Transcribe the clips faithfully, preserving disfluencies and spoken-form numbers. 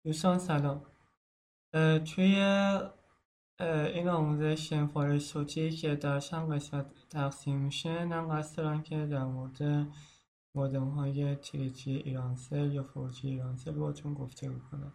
دوستان سلام. اه، توی اه، این آموزش فایل صوتی که در چند قسمت تقسیم میشه، من قصد دارم که در مورد مودم های تری جی ایرانسل یا فور جی ایرانسل باتون گفته بکنم.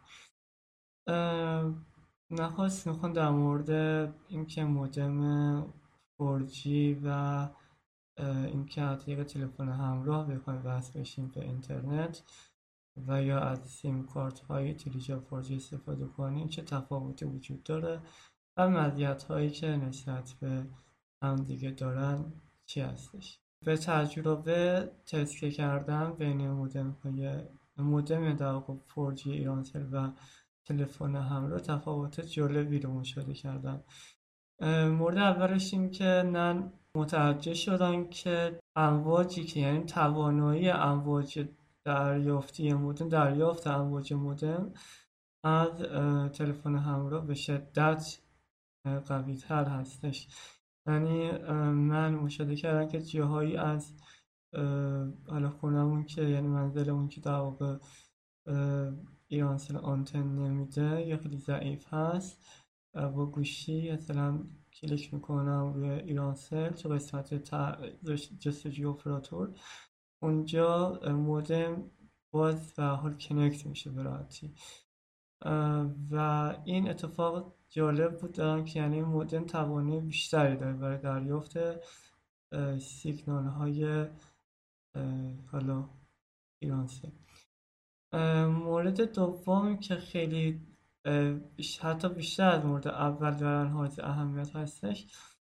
نخواست میخوام در مورد اینکه مودم فور جی و اه، اینکه از طریق تلفن همراه بخوایم وصل بشیم به اینترنت و یا از سیم کارت های تری جی و فور جی استفاده کنیم چه تفاوتی وجود داره و مزیت هایی که نسبت به هم دیگه دارن چی هستش. به تجربه تست که کردم بین مودم های مودم در واقع فور جی ایرانسل و تلفن همراه تفاوت جالبی رو مشاهده کردم. مورد اولش این که من متوجه شدم که امواجی که یعنی توانایی امواج دریافتی مودم دریافت امواج مودم از تلفن همراه به شدت قوی تر هستش. یعنی من مشاهده کردم که جاهایی از حالا خونمون که یعنی منزلمون که در واقع ایرانسل آنتن نمیده یا خیلی ضعیف هست، با گوشی مثلا کلیک میکنم روی ایرانسل تو قسمت جستجوی اپراتور، اونجا مودم باز و حال کنکت میشه به راحتی و این اتفاق جالب بود دارم که یعنی مودم توانایی بیشتری داره برای دریافت سیگنال های حالا ایرانسل. مورد دوم که خیلی حتی بیشتر از مورد اول در حائز اهمیت هستش،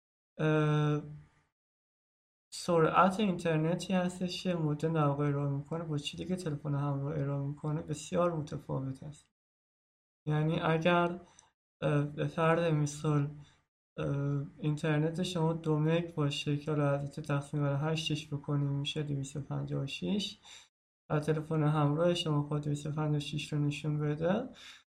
سرعت اینترنتی هستش که مودم در واقع ارائه میکنه با چیزی که تلفن همراه ارائه میکنه بسیار متفاوت است. یعنی اگر به فرض مثال اینترنت شما دو مگ باشه که حالا از تقسیم بر هشتش بکنیم میشه دویست و پنجاه و شش و تلفن همراه شما خود دویست و پنجاه و شش رو نشون بده،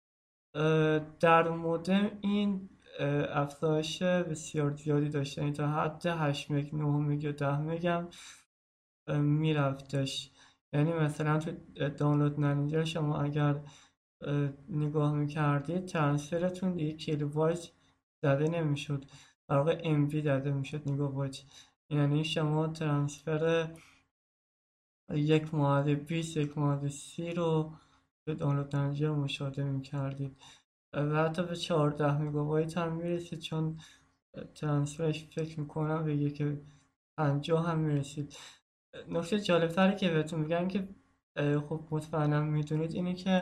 در مودم این افزایش بسیار زیادی داشته، یعنی تا حد هشت مگ، نه مگ یا ده مگ هم میرفتش. یعنی مثلا تو دانلود منیجر شما اگر نگاه میکردید ترانسفرتون دیگه کیلوبایت زده نمیشد، در واقع ام بی زده میشد، مگابایت. یعنی شما ترانسفر یک ماده بیست، یک ماده سی رو به دانلود منیجر مشاهده میکردید و حتی به چهارده مگابایت هم میرسید، چون ترانسفرش فکر میکنم به یک پنجاه هم میرسید. نکته جالبتری که بهتون میگم که خب مطمئنم میدونید اینه که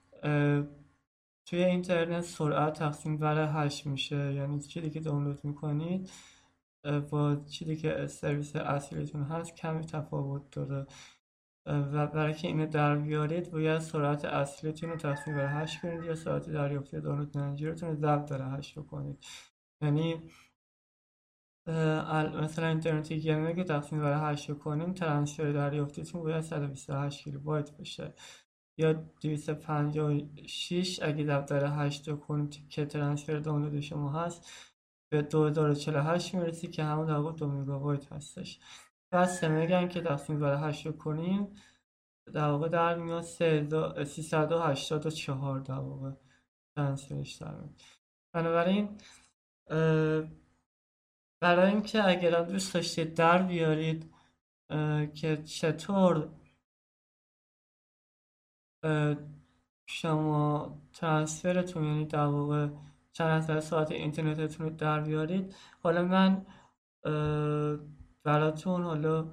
توی اینترنت سرعت تقسیم بر هشت میشه، یعنی چیزی که دانلود میکنید با چیزی که سرویس اصلیتون هست کمی تفاوت داره و برای که اینو در بیارید باید سرعت اصلیتون رو تقسیم بر هشت کنید یا سرعت دریافتی دانلود منیجرتون رو ضرب در هشت کنید. یعنی مثلا اینترنتی یک مگ تقسیم بر هشت کنیم، ترانسفر دریافتیتون باید صد و بیست و هشت کیلوبایت باشه، یا دویست و پنجاه و شش اگه ضرب در هشت کنیم که ترانسفر دانلود شما هست به دو هزار و چهل و هشت میرسی که همون در واقع دو مگابایت هستش. و سه مگ هم که تقسیم بر هشت کنیم در واقع در میاد سیصد و هشتاد و چهار در واقع ترانسفرش در میاد. بنابراین برای اینکه اگر دوست داشتید در بیارید که چطور شما ترانسفرتون یعنی در واقع چند از ساعت اینترنتتون رو در بیارید، حالا من براتون حالا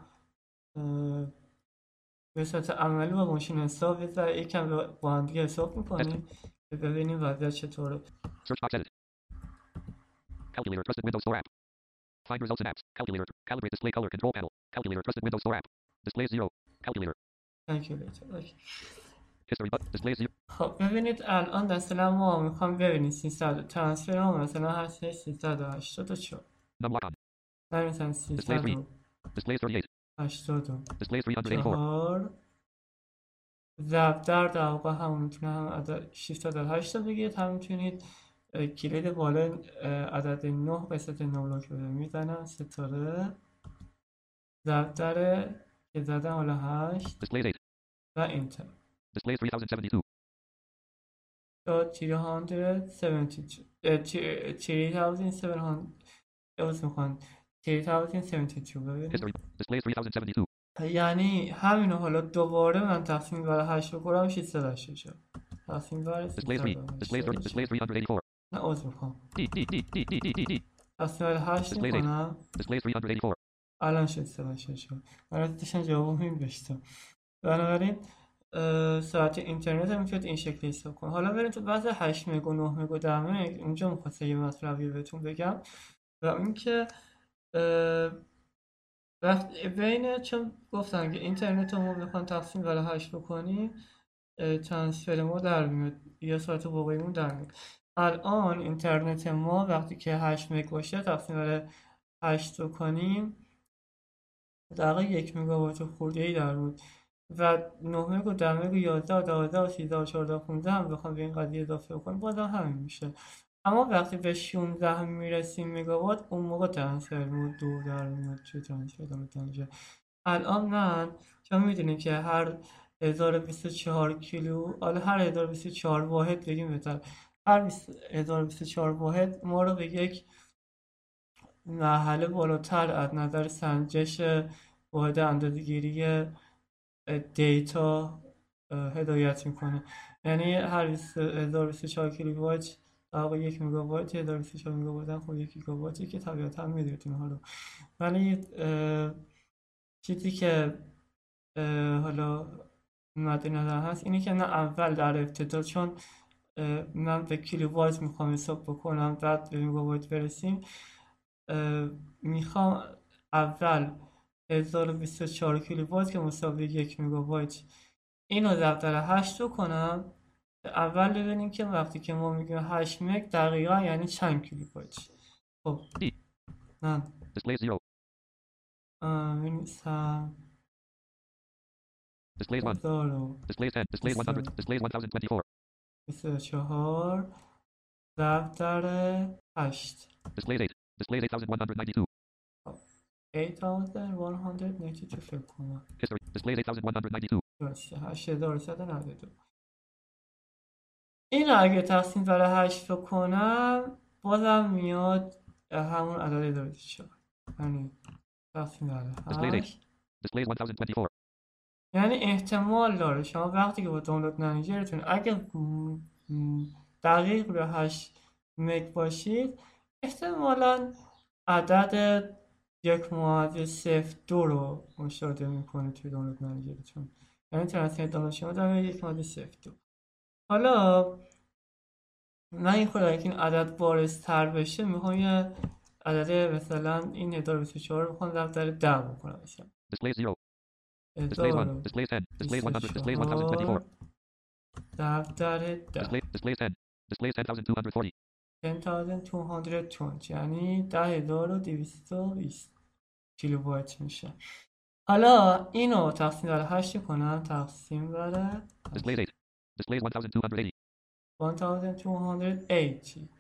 به صورت عملی با ماشین حساب و یکم با هم دیگه حساب میکنیم که ببینیم وضعیت چطوره. Search box edit. Calculator trusted Windows Store app. Find results and apps. Calculator. Calibrate display color control panel. Calculator trusted Windows Store app. Display zero. Calculator. Calculator. Okay. History button. Display zero. خب ببینید الان مثلا ما میخوام ببینید سیصد ترانسفر ها مثلا هست سیصد و هشتاد و چهار. Num lock on. مثلا Display three. سیصد و Display thirty-eight. هشتاد و Display three hundred eighty-four. چهار ضرب در در واقع هم میتونه هم عدد ششصد و هشت رو بگیرید، هم میتونید کلید بالا عدد نه قسمت نملاک رو میزنم ستاره ضرب در که زدم حالا هشت Display eight. و انتر. Display three thousand seventy-two. dot three seventy-two اه، three- three thousand seven hundred عوض میخوان three thousand seventy-two ببینید History. Display three thousand seventy-two. یعنی همینو حالا دوباره من تقسیم بر هشت بکنم ششصد و هشتاد و چهار تقسیم بر Display three. Display thirty. Display three hundred eighty-four. نه عوض میخوام D D D D D D D D. تقسیم بر هشت Display eight. میکنم Display three hundred eighty-four. الان ششصد و هشتاد و چهار برای داشتم جواب این بشتم بنابراین اه، ساعت اینترنت هم میتونید این شکلی حساب کنید. حالا بریم تو بحث هشت مگ و نه مگ و ده مگ. اونجا میخواستم یه مطلبی بهتون بگم و اینکه اه، وقت بین چون گفتن که اینترنت رو ما بخوان تقسیم بر هشت بکنیم اه، ترانسفر ما در میاد یا ساعت واقعیمون در میاد. الان اینترنت ما وقتی که هشت مگ باشه تقسیم بر هشت کنیم دقیقا یک مگابایت خورده ای در بود و نه مگ و ده مگ و یازده و دوازده و سیزده و چهارده و پانزده هم بخوام به این قضیه اضافه کنیم بازم همین میشه. اما وقتی به شانزده میرسیم مگاوات اون موقع ترانسفر مود دو در میاد. چه ترانسفر میشه الان من چون میدونیم که هر هزار و بیست و چهار کیلو حالا هر هزار و بیست و چهار واحد بگیم بهتر هر هزار و بیست و چهار واحد ما رو به یک مرحله بالاتر از نظر سنجش واحد اندازه‌گیری دیتا هدایت میکنه. یعنی هر هزار و بیست و چهار کیلووات در واقع یک مگابایت هزار و بیست و چهار مگابایت هم خب یک گیگابایتی که طبیعتا میدونید حالا ولی اه، چیزی که اه، حالا مد نظر هست اینه که نه اول در ابتدا چون اه، من به کیلووات میخوام حساب بکنم بعد به مگابایت برسیم اه، میخوام اول هزار و بیست و چهار کیلووات که مساوی یک مگابایت اینو ضرب در هشت رو کنم اول ببینیم که وقتی که ما میگیم هشت مگ دقیقا یعنی چند کیلوبایت. خب D. نه Display zero. بنویسم Displays one. هزار و Displays ten. Displays one hundred. Displays one thousand twenty-four. بیست و چهار ضرب در هشت Displays eight. Displays eight thousand one hundred ninety-two. هشت هزار و صد و نود و دو فکر کنم History. Displays eight thousand one hundred ninety-two. درسته هشت هزار و صد و نود و دو. این رو اگه تقسیم بر هشت کنم بازم میاد همون عدد هزار و بیست و چهار یعنی تقسیم بر Displays eight. هشت Displays one thousand twenty-four. یعنی احتمال داره شما وقتی که با دانلود منیجرتون اگه م- م- دقیق به هشت مگ باشید احتمالا عدد یک معادل صفر دو رو مشاهده میکنید توی دانلود منیجرتون یعنی ترانسفر دانلود شما در یک معادل صفر دو. حالا من این خود اگه این عدد بارزتر بشه میخوام یه عدد مثلا این هزار و بیست و چهار رو میخوام ضرب در ده بکنم مثلا Display zero. Displays هزار one. و Displays ten. Displays one hundred. بیست و Displays one thousand twenty-four. چهار ضرب در ده Display. Displays ten. Displays ten thousand two hundred forty. ده هزار و دویست و بیست یعنی ده هزار و دویست و بیست کیلوبایت میشه. حالا اینو تقسیم بر هشت کنم تقسیم بر Displays eight. Displays one thousand two hundred eighty. هزار و دویست و هشتاد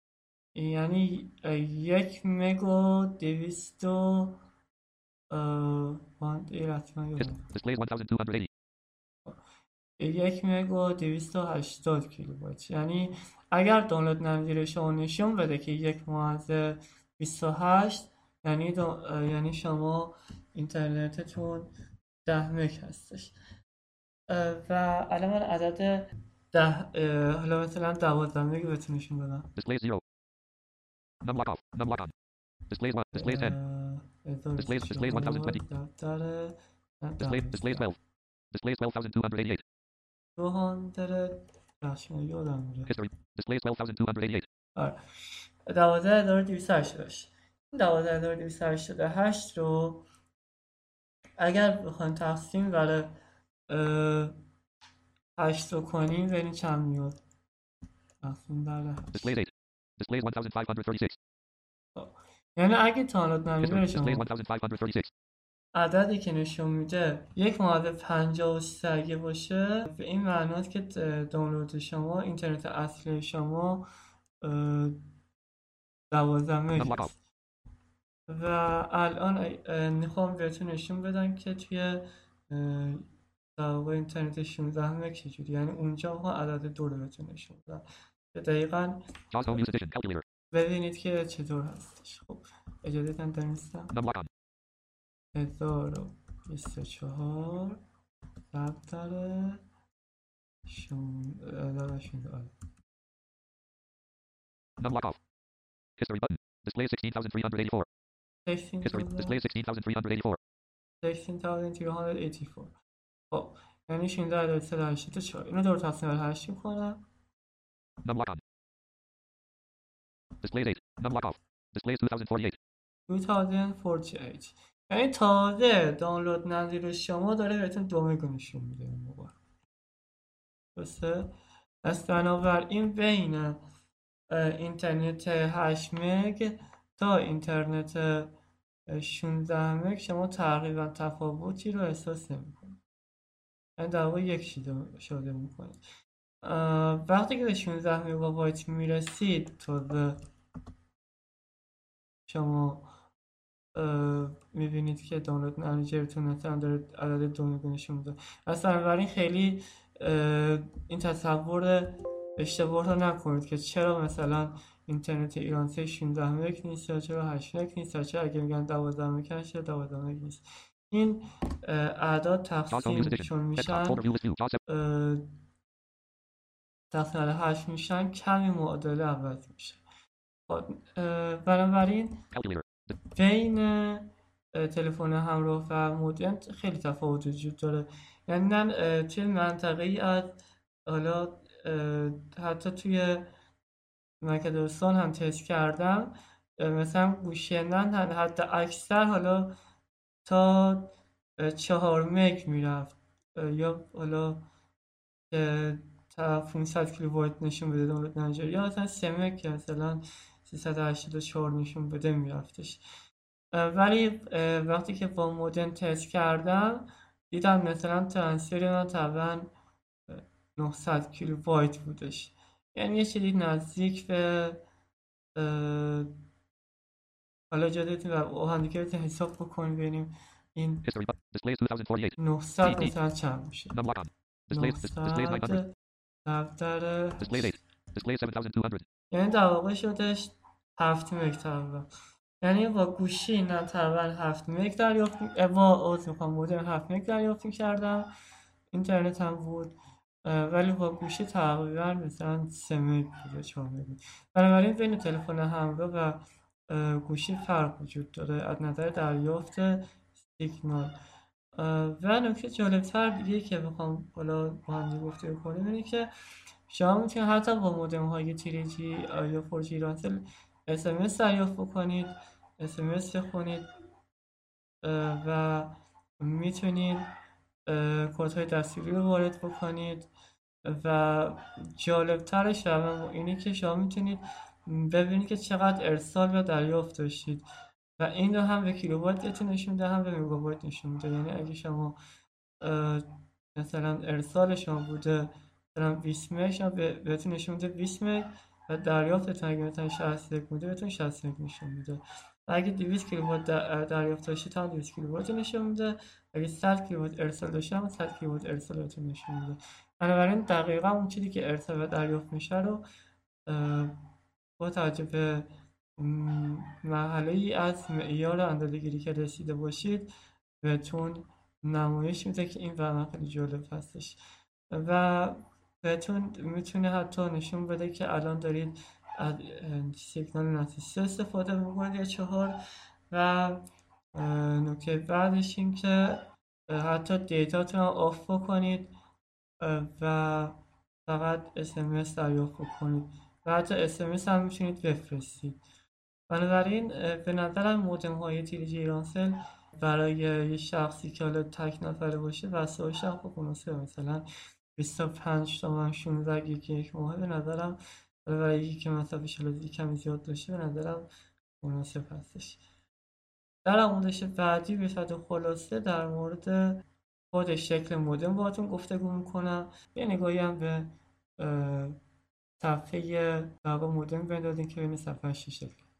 یعنی اه، یک مگ و دویست و اه، وان- یه لحظه من Hist- یادم. Displays one thousand two hundred eighty. یک مگ و دویست و هشتاد کیلوبایت یعنی اگر دانلود منیجر شما نشون بده که یک معادل بیست و هشت یعنی دا- اه، یعنی شما اینترنتتون ده مگ هستش اه، و الان من عدد ده اه، حالا مثلا دوازده مگ بهتون نشون بدم Displays zero. Num lock off. Num lock on. Displays one. Displays ten. اه، هزار و بیست و Displays. Displays one thousand چهار twenty. دفتر نه، Displays. ده Displays twelve. Displays twelve thousand two hundred eighty-eight. دو هاندرد بخش من یادم میره History. Displays twelve thousand two hundred eighty-eight. آره دوازده هزار و دویست و هشتاد و هشت این دوازده هزار و دویست و هشتاد و هشت رو اگر بخوایم تقسیم بر اه، هشت رو کنیم ببینید چند میاد تقسیم بر هشت Displays eight. Displays one thousand five hundred thirty-six. یعنی اگه دانلود منیجر History. Displays شما one thousand five hundred thirty-six. عددی که نشون میده یک معادل پنجاه و سه اگه باشه به این معناست که دانلود شما اینترنت اصلی شما اه، دوازده مگ Num lock off. هست و الان اه، میخوام بهتون نشون بدم که توی اه، در واقع اینترنت شانزده مگ چجوری، یعنی اونجا ما عدد دو رو بهتون نشون دادم که دقیقاً JAWS Home Use Edition. Calculator. ببینید که چطور هستش. خب اجازه تن دانستم Num lock on. هزار و بیست و چهار دفتر شانزده شانزده Num lock off. History button. Display sixteen thousand three hundred eighty-four. History. Display sixteen thousand three hundred eighty-four. sixteen thousand three hundred eighty-four. خب یعنی شانزده عدد سه در هشت تا چهار اینو دور تقسیم بر هشت میکنم. Num lock on. Display eight. Num lock off. Display two thousand forty-eight. two thousand forty-eight. یعنی تازه دانلود نظیر شما داره بهتون دو مگ نشون میده اون موقع. درسته؟ پس بنابراین بین اینترنت هشت مگ تا اینترنت شانزده مگ شما تقریبا تفاوتی رو احساس نمی‌کنید. یعنی در واقع یک شیده شده میکنید. وقتی که به شانزده مگابایت میرسید تازه شما میبینید که دانلود منیجرتون مثلا داره عدد دو مگ نشون میده. اصلا بنابراین خیلی این تصور اشتباه رو نکنید که چرا مثلا اینترنت ایران سه شانزده مگ نیست یا چرا هشت مگ نیست یا چرا اگه میگن دوازده مگ هست یا دوازده مگ نیست. این اعداد تقسیم چون میشن تقسیم بر هشت میشن کمی معادله عوض میشه. بنابراین بین تلفن همراه و مودم خیلی تفاوت وجود داره. یعنی من توی منطقه ای از حالا حتی توی مکدوستان هم تست کردم، مثلا گوشی من حتی اکثر حالا تا چهار مگ میرفت یا حالا تا پانصد کیلووات نشون بده دانلود منیجر یا مثلا سه مگ که مثلا سیصد و هشتاد و چهار نشون بده میرفتش. ولی وقتی که با مودم تست کردم دیدم مثلا ترانسفر من تقریبا نهصد کیلووات بودش. یعنی یه چیزی نزدیک به حالا جدیدتون و هندیکرتون حساب بکنیم ببینیم این نهصد مثلا چند میشه. نهصد دفتر یعنی در واقع شدش هفت مگ تقریبا. یعنی با گوشی نه تقریبا هفت مگ دریافت با عوض میخوام مودم هفت مگ دریافت کردم، اینترنت هم بود، ولی با گوشی تقریبا مثلا سه مگ بوده چهار مگ. بنابراین بین تلفن همراه و گوشی فرق وجود داره از نظر دریافت سیگنال. و نکته جالبتر دیگه که بخوام حالا با هم گفته کنیم اینه که شما میتونید حتی با مودم های تری جی یا فور جی ایرانسل اس ام اس دریافت بکنید، اس ام اس بخونید و میتونید کدهای دستوری رو وارد بکنید. و جالبترش اینه که شما میتونید ببینید که چقدر ارسال و دریافت داشتید و این رو هم به کیلووات بهتون نشون میده هم به مگابایت نشون میده. یعنی اگه شما مثلا ارسال شما بوده مثلا بیست مگ شما بهتون نشون میده بیست مگ و دریافتتون اگه مثلا شصت مگ بوده بهتون شصت مگ نشون میده. و اگه دویست کیلووات دریافت داشتید هم دویست کیلووات نشون میده. اگه صد کیلووات ارسال داشتید هم صد کیلووات ارسال بهتون نشون میده. بنابراین دقیقاً اون چیزی که ارسال و دریافت میشه رو با توجه به مرحله‌ای از معیار اندازه‌گیری که رسیده باشید بهتون نمایش میده که این واقعا خیلی جالب هستش و بهتون میتونه حتی نشون بده که الان دارید از سیگنال نسل سه استفاده میکنید یا چهار. و نکته بعدش این که حتی دیتاتون رو آف بکنید و فقط اس ام اس دریافت بکنید و حتی اس ام اس هم میتونید بفرستید. بنابراین به نظرم مودم های تری جی ایرانسل برای یه شخصی که حالا تک نفره باشه وسایلش هم خوب مناسبه، مثلا بیست و پنج تومن شانزده گیگ یک ماه به نظرم برای یکی که مصرفش حالا کمی زیاد باشه به نظرم مناسب هستش. در آموزش بعدی به صورت خلاصه در مورد خود شکل مودم باهاتون گفتگو میکنم. یه نگاهی هم به صفحه واقع مودم بندازیم که ببینید صفحه چه شکلی.